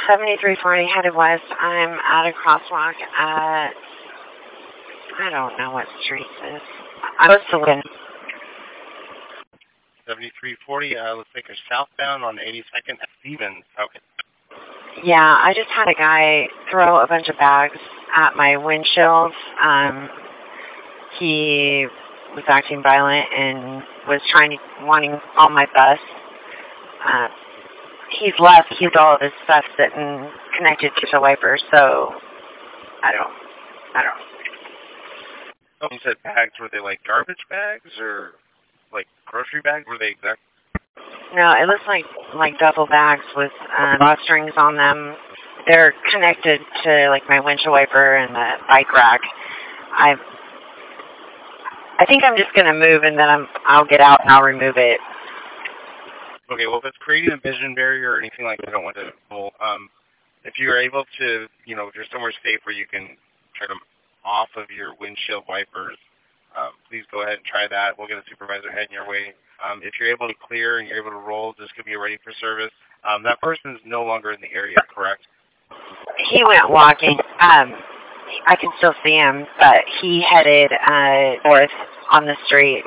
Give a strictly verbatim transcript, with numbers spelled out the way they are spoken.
seventy-three forty headed west. I'm at a crosswalk at, I don't know what street this is. I'm supposed to win. seventy-three forty, uh, looks like you're southbound on eighty-second at Stevens. Okay. Yeah, I just had a guy throw a bunch of bags at my windshield. Um, he was acting violent and was trying to, wanting all my bus. Uh, he's left. He's all of his stuff sitting connected to the wiper, so I don't, I don't. Oh, you said bags. Were they like garbage bags or like grocery bags? Were they exact? No, it looks like like duffel bags with um, drawstrings on them. They're connected to like my windshield wiper and the bike rack. I I think I'm just gonna move and then I'm I'll get out and I'll remove it. Okay, well, if it's creating a vision barrier or anything like that, I don't want to pull. Um, if you're able to, you know, if you're somewhere safe where you can turn them off of your windshield wipers, um, please go ahead and try that. We'll get a supervisor heading your way. Um, if you're able to clear and you're able to roll, just get me ready for service. Um, that person is no longer in the area, correct? He went walking. Um, I can still see him, but he headed uh, north on the street.